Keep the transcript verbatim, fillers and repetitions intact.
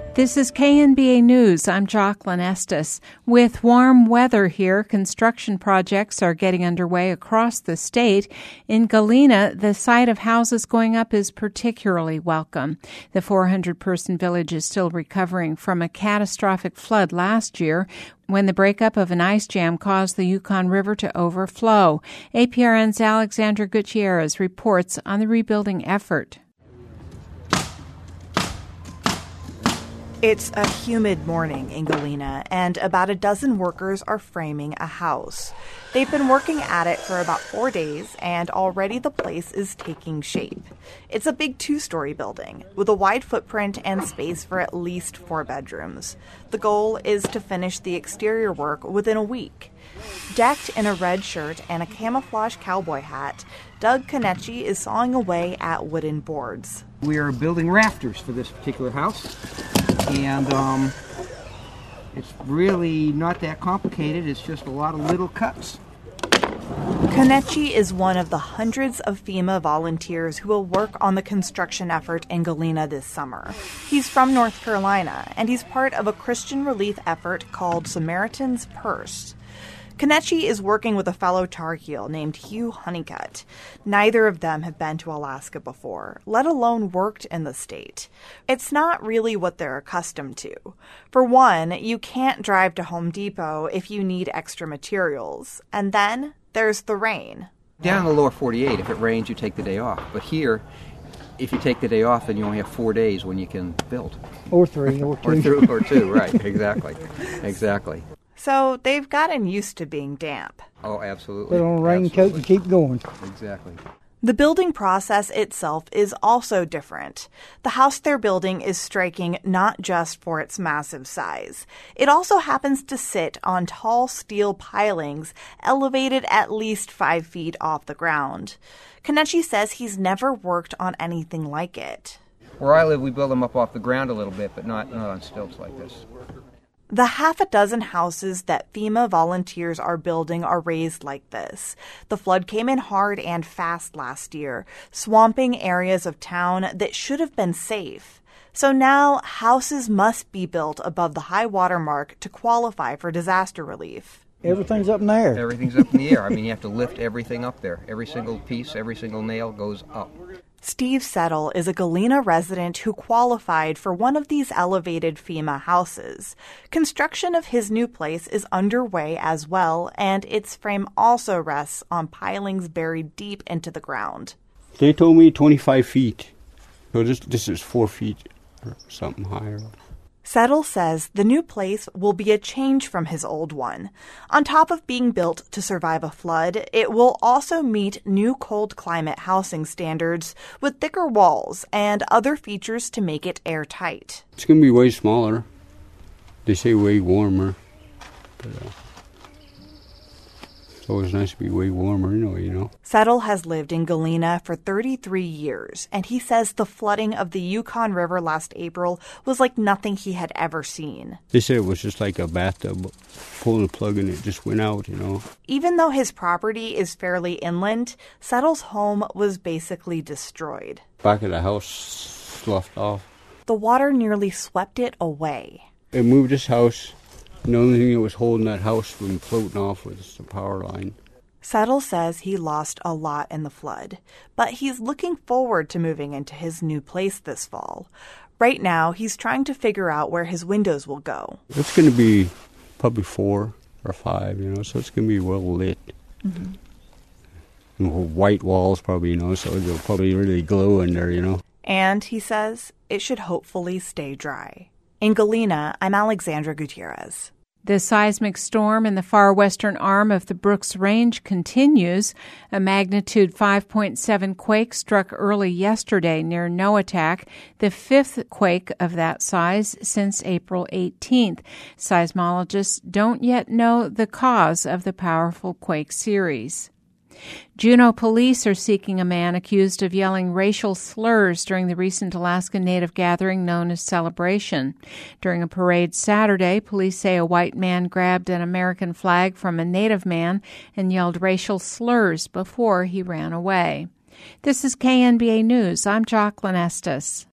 This is K N B A News. I'm Jocelyn Estes. With warm weather here, construction projects are getting underway across the state. In Galena, the sight of houses going up is particularly welcome. The four hundred person village is still recovering from a catastrophic flood last year when the breakup of an ice jam caused the Yukon River to overflow. A P R N's Alexandra Gutierrez reports on the rebuilding effort. It's a humid morning in Galena, and about a dozen workers are framing a house. They've been working at it for about four days, and already the place is taking shape. It's a big two-story building with a wide footprint and space for at least four bedrooms. The goal is to finish the exterior work within a week. Decked in a red shirt and a camouflage cowboy hat, Doug Kanechi is sawing away at wooden boards. We are building rafters for this particular house, and um, it's really not that complicated. It's just a lot of little cuts. Kanechi is one of the hundreds of FEMA volunteers who will work on the construction effort in Galena this summer. He's from North Carolina, and he's part of a Christian relief effort called Samaritan's Purse. Kanechi is working with a fellow Tar Heel named Hugh Honeycutt. Neither of them have been to Alaska before, let alone worked in the state. It's not really what they're accustomed to. For one, you can't drive to Home Depot if you need extra materials. And then there's the rain. Down in the lower forty-eight, if it rains, you take the day off. But here, if you take the day off, then you only have four days when you can build. Or three, or two. or, th- or two, right, exactly, exactly. So they've gotten used to being damp. Oh, absolutely. Put on a raincoat and keep going. Exactly. The building process itself is also different. The house they're building is striking not just for its massive size. It also happens to sit on tall steel pilings elevated at least five feet off the ground. Kanechi says he's never worked on anything like it. Where I live, we build them up off the ground a little bit, but not, not on stilts like this. The half a dozen houses that FEMA volunteers are building are raised like this. The flood came in hard and fast last year, swamping areas of town that should have been safe. So now houses must be built above the high water mark to qualify for disaster relief. Everything's up in the air. Everything's up in the air. I mean, you have to lift everything up there. Every single piece, every single nail goes up. Steve Settle is a Galena resident who qualified for one of these elevated FEMA houses. Construction of his new place is underway as well, and its frame also rests on pilings buried deep into the ground. They told me twenty-five feet, so this, this is four feet or something higher. Settle says the new place will be a change from his old one. On top of being built to survive a flood, it will also meet new cold climate housing standards with thicker walls and other features to make it airtight. It's going to be way smaller. They say way warmer. But, uh, it's always nice to be way warmer anyway, you know. Settle has lived in Galena for thirty-three years, and he says the flooding of the Yukon River last April was like nothing he had ever seen. They said it was just like a bathtub, pulling the plug and it just went out, you know. Even though his property is fairly inland, Settle's home was basically destroyed. Back of the house sloughed off. The water nearly swept it away. It moved this house. And the only thing that was holding that house from floating off was the power line. Settle says he lost a lot in the flood, but he's looking forward to moving into his new place this fall. Right now, he's trying to figure out where his windows will go. It's going to be probably four or five, you know, so it's going to be well lit. Mm-hmm. And white walls probably, you know, so it'll probably really glow in there, you know. And, he says, it should hopefully stay dry. In Galena, I'm Alexandra Gutierrez. The seismic storm in the far western arm of the Brooks Range continues. A magnitude five point seven quake struck early yesterday near Noatak, the fifth quake of that size since April eighteenth. Seismologists don't yet know the cause of the powerful quake series. Juneau police are seeking a man accused of yelling racial slurs during the recent Alaska Native gathering known as Celebration. During a parade Saturday, police say a white man grabbed an American flag from a Native man and yelled racial slurs before he ran away. This is K N B A News. I'm Jocelyn Estes.